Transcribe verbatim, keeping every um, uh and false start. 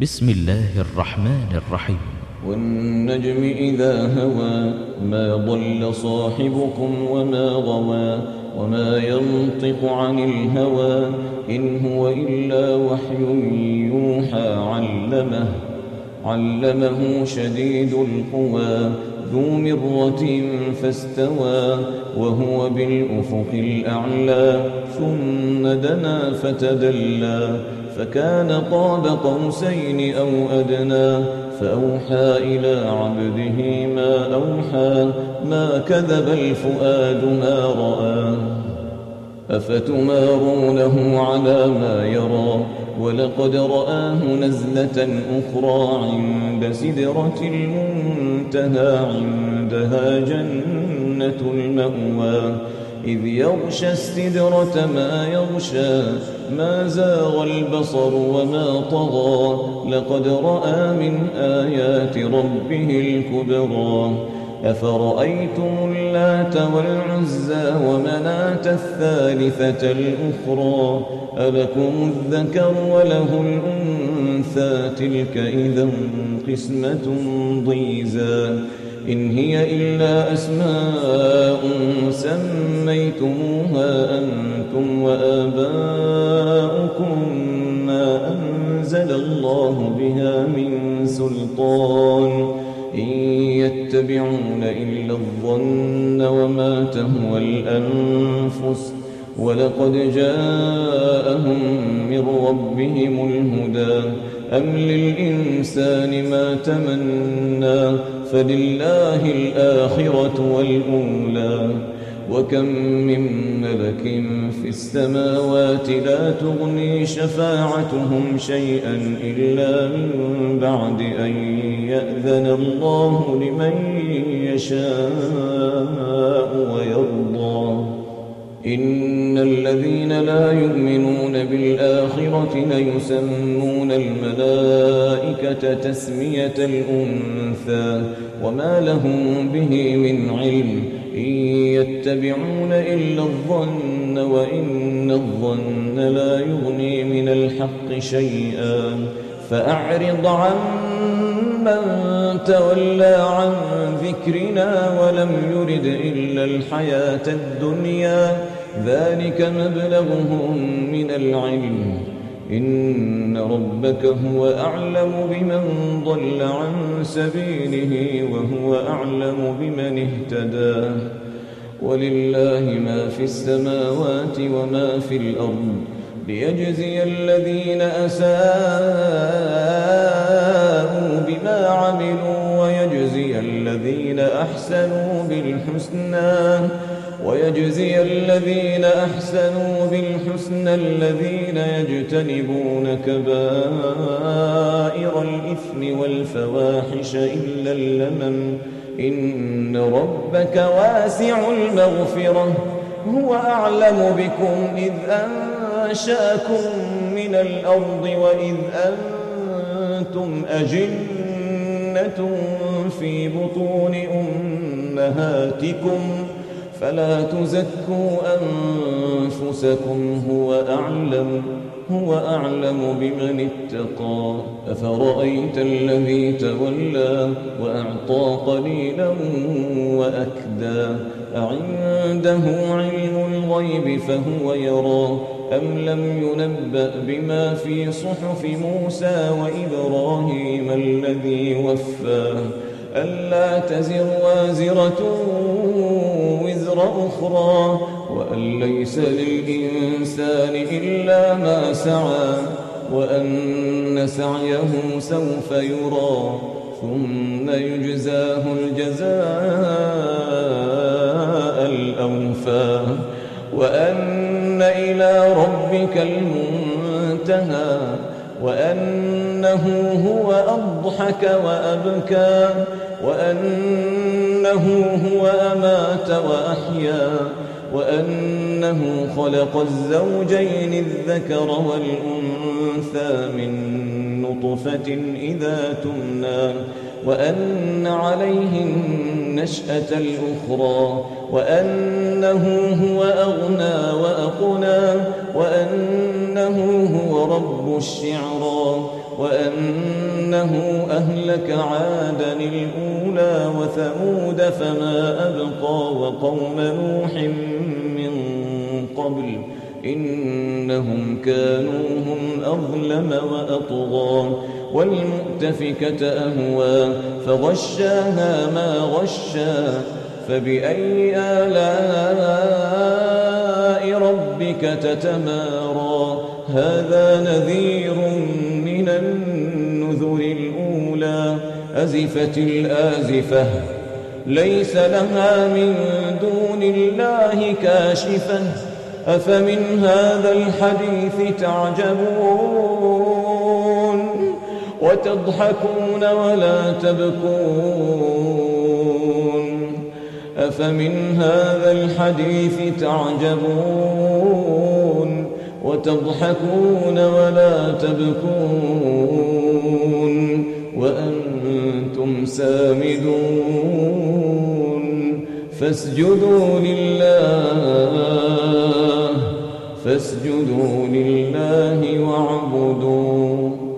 بسم الله الرحمن الرحيم. والنجم إذا هوى ما ضل صاحبكم وما غوى وما ينطق عن الهوى إن هو إلا وحي يوحى علمه علمه شديد القوى ذو مرة فاستوى وهو بالأفق الأعلى ثم دنا فتدلى فكان قاب قوسين أو أدنى فأوحى إلى عبده ما أوحى ما كذب الفؤاد ما رأى أفتمارونه على ما يرى ولقد رآه نزلة أخرى عند سدرة المنتهى عندها جنة المأوى إذ يغشى السدرة ما يغشى ما زاغ البصر وما طغى لقد رأى من آيات ربه الكبرى أفرأيتم اللات والعزى ومناة الثالثة الأخرى ألكم الذكر وله الأنثى تلك إذا قسمة ضيزى إن هي إلا أسماء سميتموها أنتم وآباؤكم ما أنزل الله بها من سلطان إن يتبعون إلا الظن وما تهوى الأنفس ولقد جاءهم من ربهم الهدى أم للإنسان ما تمنى فلله الآخرة والأولى وكم من ملك في السماوات لا تغني شفاعتهم شيئا إلا من بعد أن يأذن الله لمن يشاء ويرضى إن الذين لا يؤمنون بالآخرة ليسمون الملائكة تسمية الأنثى وما لهم به من علم إن يتبعون إلا الظن وإن الظن لا يغني من الحق شيئا فأعرض عن من تولى عن ذكرنا ولم يرد إلا الحياة الدنيا ذلك مبلغهم من العلم إن ربك هو أعلم بمن ضل عن سبيله وهو أعلم بمن اهتدى ولله ما في السماوات وما في الأرض ليجزي الذين أساءوا بما عملوا ويجزي الذين أحسنوا بالحسنى ويجزي الذين أحسنوا بالحسنى الذين يجتنبون كبائر الإثم والفواحش إلا اللمم إن ربك واسع المغفرة هو أعلم بكم إذ أنشأكم من الأرض وإذ أنتم أجنة في بطون أمهاتكم فلا تزكوا أنفسكم هو أعلم هو أعلم بمن اتقى أفرأيت الذي تولى وأعطى قليلا وأكدى أعنده علم الغيب فهو يرى أم لم ينبأ بما في صحف موسى وإبراهيم الذي وفى ألا تزر وازرة وزر أخرى وأن ليس للإنسان إلا ما سعى وأن سعيه سوف يرى ثم يجزاه الجزاء الأوفى وأن إلى ربك المنتهى وأنه هو أضحك وأبكى وأنه هو أمات وأحيا وأنه خلق الزوجين الذكر والأنثى من نطفة إذا تمنى وأن عليه النشأة الأخرى وأنه هو أغنى وأقنى وأنه هو رب الشعرى وأنه أهلك عادا الأولى وثمود فما أبقى وقوم نوح من قبل إنهم كانوا هم أظلم وأطغى والمؤتفكة أهوى فغشاها ما غشا فبأي آلاء ربك تتمارى هذا نذير من النذر الأولى أزفت الآزفة ليس لها من دون الله كاشفة أفمن هذا الحديث تعجبون وتضحكون ولا تبكون أفمن هذا الحديث تعجبون وتضحكون ولا تبكون وأنتم سامدون فاسجدوا لله فاسجدوا لله واعبدوا